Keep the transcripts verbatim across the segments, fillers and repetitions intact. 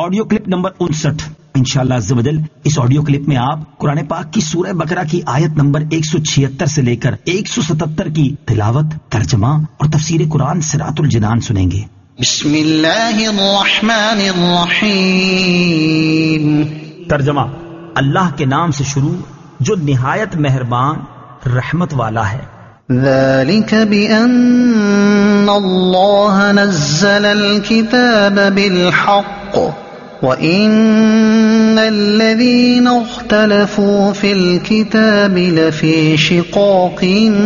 Audio clip number انسٹھ. انشاءاللہ عز و جل اس آڈیو کلپ میں آپ قرآن پاک کی سورہ بقرہ کی آیت نمبر ایک سو چھہتر سے لے کر ایک سو ستتر کی تلاوت، ترجمہ اور تفسیر قرآن صراط الجنان سنیں گے. بسم اللہ الرحمن الرحیم. ترجمہ: اللہ کے نام سے شروع جو نہایت مہربان رحمت والا ہے. ذلك بأن الله نزل الكتاب بالحق وإن الذين اختلفوا في الكتاب لفي شقاق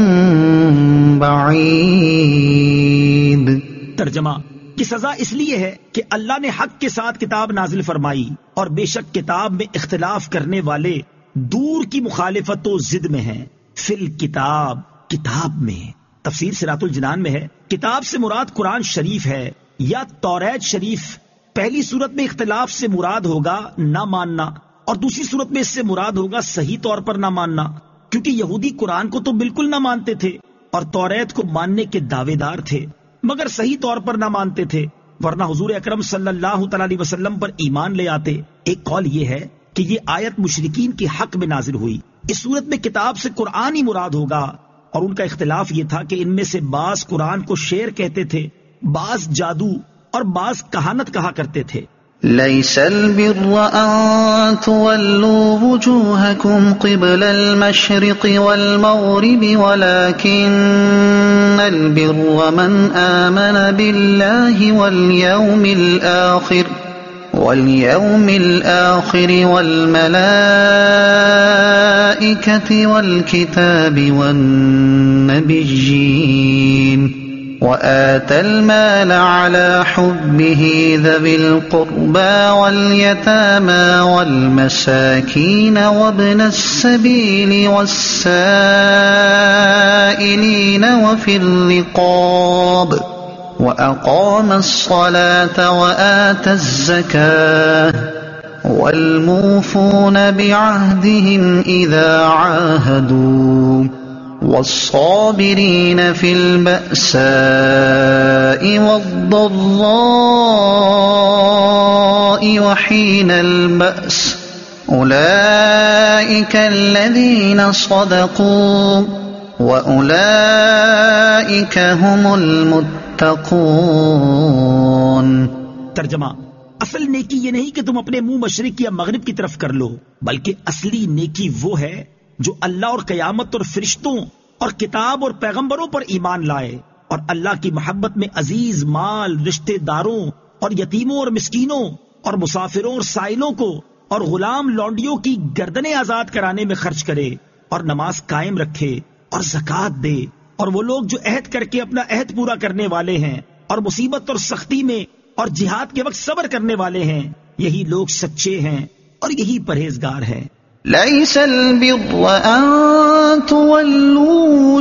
بعيد. ترجمہ: کی سزا اس لیے ہے کہ اللہ نے حق کے ساتھ کتاب نازل فرمائی اور بے شک کتاب میں اختلاف کرنے والے دور کی مخالفت و ضد میں ہیں. فی الکتاب، کتاب میں. تفسیر صراط الجنان میں ہے کتاب سے مراد قرآن شریف ہے یا توریت شریف. پہلی صورت میں اختلاف سے مراد ہوگا نہ ماننا، اور دوسری صورت میں اس سے مراد ہوگا صحیح طور پر نہ ماننا، کیونکہ یہودی قرآن کو تو بالکل نہ مانتے تھے اور توریت کو ماننے کے دعوے دار تھے مگر صحیح طور پر نہ مانتے تھے، ورنہ حضور اکرم صلی اللہ تعالی علیہ وسلم پر ایمان لے آتے. ایک قول یہ ہے کہ یہ آیت مشرکین کے حق میں نازل ہوئی. اس صورت میں کتاب سے قرآن ہی مراد ہوگا، اور ان کا اختلاف یہ تھا کہ ان میں سے بعض قرآن کو شعر کہتے تھے، بعض جادو اور بعض کہانت کہا کرتے تھے. ليس البر أن تولوا وجوهكم قبل المشرق والمغرب ولكن البر من آمن بالله واليوم الآخر واليوم الآخر والملائكة والكتاب والنبيين وآتى المال على حبه ذوي القربى واليتامى والمساكين وابن السبيل والسائلين وفي الرقاب وأقام الصلاة وآتى الزكاة والموفون بعهدهم إذا عاهدوا والصابرين في البأساء والضراء وحين البأس أولئك الذين صدقوا وأولئك هم المتقون. ترجمہ: اصل نیکی یہ نہیں کہ تم اپنے منہ مشرق یا مغرب کی طرف کر لو، بلکہ اصلی نیکی وہ ہے جو اللہ اور قیامت اور فرشتوں اور کتاب اور پیغمبروں پر ایمان لائے اور اللہ کی محبت میں عزیز مال رشتہ داروں اور یتیموں اور مسکینوں اور مسافروں اور سائلوں کو اور غلام لونڈیوں کی گردنیں آزاد کرانے میں خرچ کرے اور نماز قائم رکھے اور زکوٰۃ دے، اور وہ لوگ جو عہد کر کے اپنا عہد پورا کرنے والے ہیں اور مصیبت اور سختی میں اور جہاد کے وقت صبر کرنے والے ہیں، یہی لوگ سچے ہیں اور یہی پرہیزگار ہیں. ليس البر أن تولوا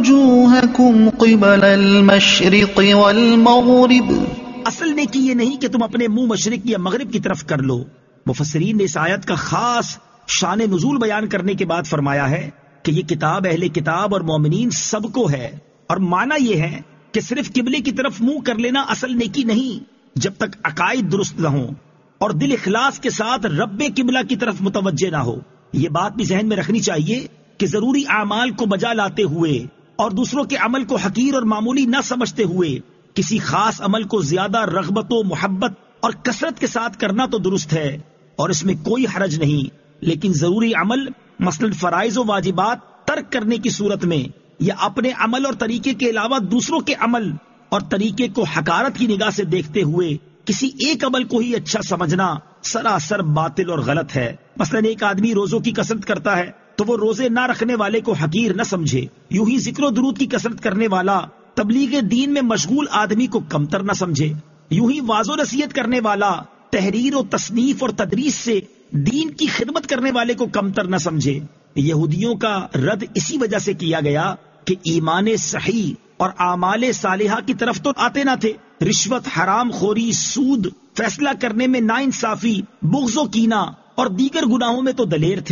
وجوهكم قبل المشرق والمغرب. اصل نیکی یہ نہیں کہ تم اپنے منہ مشرق یا مغرب کی طرف کر لو. مفسرین نے اس آیت کا خاص شان نزول بیان کرنے کے بعد فرمایا ہے کہ یہ کتاب اہل کتاب اور مومنین سب کو ہے، اور معنی یہ ہے کہ صرف قبلے کی طرف منہ کر لینا اصل نیکی نہیں جب تک عقائد درست نہ ہوں اور دل اخلاص کے ساتھ رب قبلہ کی طرف متوجہ نہ ہو. یہ بات بھی ذہن میں رکھنی چاہیے کہ ضروری اعمال کو بجا لاتے ہوئے اور دوسروں کے عمل کو حقیر اور معمولی نہ سمجھتے ہوئے کسی خاص عمل کو زیادہ رغبت و محبت اور کثرت کے ساتھ کرنا تو درست ہے اور اس میں کوئی حرج نہیں، لیکن ضروری عمل مثلا فرائض و واجبات ترک کرنے کی صورت میں یا اپنے عمل اور طریقے کے علاوہ دوسروں کے عمل اور طریقے کو حقارت کی نگاہ سے دیکھتے ہوئے کسی ایک عمل کو ہی اچھا سمجھنا سراسر باطل اور غلط ہے. مثلا ایک آدمی روزوں کی کثرت کرتا ہے تو وہ روزے نہ رکھنے والے کو حقیر نہ سمجھے، یوں ہی ذکر و درود کی کثرت کرنے والا تبلیغ دین میں مشغول آدمی کو کمتر نہ سمجھے، یوں ہی واعظ و نصیحت کرنے والا تحریر و تصنیف اور تدریس سے دین کی خدمت کرنے والے کو کمتر نہ سمجھے. یہودیوں کا رد اسی وجہ سے کیا گیا کہ ایمان صحیح اور اعمال صالحہ کی طرف تو آتے نہ تھے، رشوت، حرام خوری، سود، فیصلہ کرنے میں ناانصافی، بغض و کینہ اور دیگر گناہوں میں تو دلیر تھے،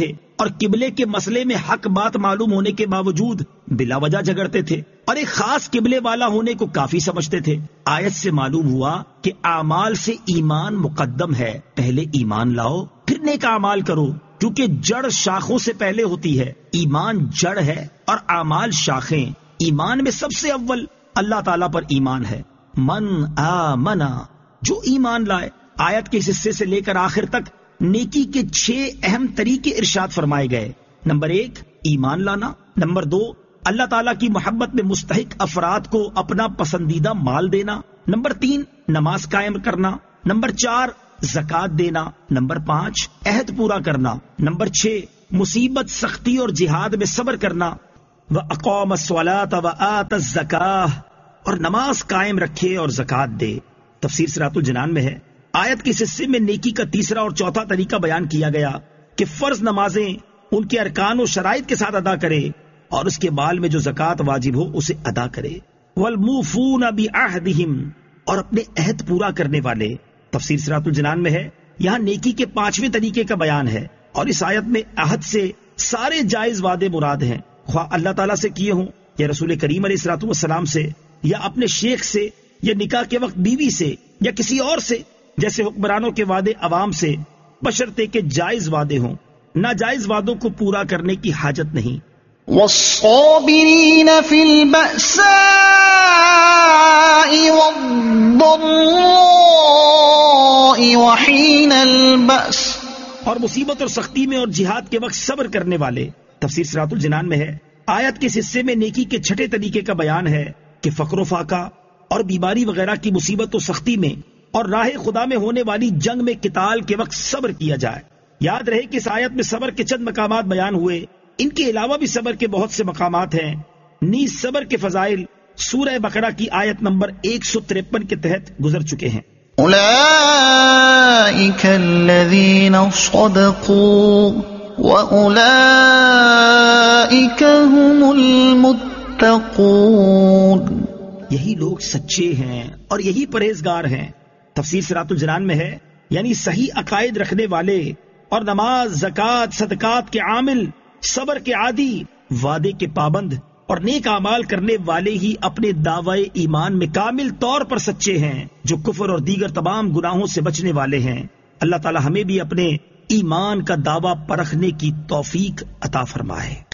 اور قبلے کے مسئلے میں حق بات معلوم ہونے کے باوجود بلا وجہ جھگڑتے تھے اور ایک خاص قبلے والا ہونے کو کافی سمجھتے تھے۔ آیت سے معلوم ہوا کہ اعمال سے ایمان مقدم ہے، پہلے ایمان لاؤ پھر نیک اعمال کرو، کیونکہ جڑ شاخوں سے پہلے ہوتی ہے۔ ایمان جڑ ہے اور اعمال شاخیں۔ ایمان میں سب سے اول اللہ تعالیٰ پر ایمان ہے۔ من آمنا، جو ایمان لائے۔ آیت کے اس حصے سے لے کر آخر تک نیکی کے چھ اہم طریقے ارشاد فرمائے گئے۔ نمبر ایک، ایمان لانا۔ نمبر دو، اللہ تعالیٰ کی محبت میں مستحق افراد کو اپنا پسندیدہ مال دینا۔ نمبر تین، نماز قائم کرنا۔ نمبر چار، زکوٰۃ دینا۔ نمبر پانچ، عہد پورا کرنا۔ نمبر چھ، مصیبت، سختی اور جہاد میں صبر کرنا۔ وَأَقَامَ الصَّلَاةَ وَآتَى الزَّكَاةَ، اور نماز قائم رکھے اور زکوٰۃ دے۔ تفسیر صراط الجنان میں ہے، آیت کے اس حصے میں نیکی کا تیسرا اور چوتھا طریقہ بیان کیا گیا کہ فرض نمازیں ان کے ارکان و شرائط کے ساتھ ادا کرے اور اس کے بال میں جو زکوٰۃ واجب ہو اسے ادا کرے۔ وَالْمُوفُونَ بِعَهْدِهِمْ، اور اپنے عہد پورا کرنے والے۔ تفسیر صراط الجنان میں ہے، یہاں نیکی کے پانچویں طریقے کا بیان ہے اور اس آیت میں عہد سے سارے جائز وعدے مراد ہیں، خواہ اللہ تعالیٰ سے کیے ہوں یا رسول کریم علیہ الصلوۃ والسلام سے یا اپنے شیخ سے یا نکاح کے وقت بیوی سے یا کسی اور سے، جیسے حکمرانوں کے وعدے عوام سے، بشرطے کے جائز وعدے ہوں۔ ناجائز وعدوں کو پورا کرنے کی حاجت نہیں۔ والصابرین فی البأساء والضراء وحین البأس، اور مصیبت اور سختی میں اور جہاد کے وقت صبر کرنے والے۔ تفسیر صراط الجنان میں ہے، آیت کے اس حصے میں نیکی کے چھٹے طریقے کا بیان ہے کہ فقر و فاقہ اور بیماری وغیرہ کی مصیبت و سختی میں اور راہ خدا میں ہونے والی جنگ میں قتال کے وقت صبر کیا جائے۔ یاد رہے کہ اس آیت میں صبر کے چند مقامات بیان ہوئے، ان کے علاوہ بھی صبر کے بہت سے مقامات ہیں۔ نیز صبر کے فضائل سورہ بقرہ کی آیت نمبر ایک سو ترپن کے تحت گزر چکے ہیں۔ اولئک الذین صدقوا وَأُولَئِكَ هُمُ الْمُتَّقُونَ، یہی لوگ سچے ہیں اور یہی پرہیزگار ہیں۔ تفسیر صراط الجنان میں ہے، یعنی صحیح عقائد رکھنے والے اور نماز، زکوٰۃ، صدقات کے عامل، صبر کے عادی، وعدے کے پابند اور نیک اعمال کرنے والے ہی اپنے دعوی ایمان میں کامل طور پر سچے ہیں، جو کفر اور دیگر تمام گناہوں سے بچنے والے ہیں۔ اللہ تعالی ہمیں بھی اپنے ایمان کا دعویٰ پرکھنے کی توفیق عطا فرمائے۔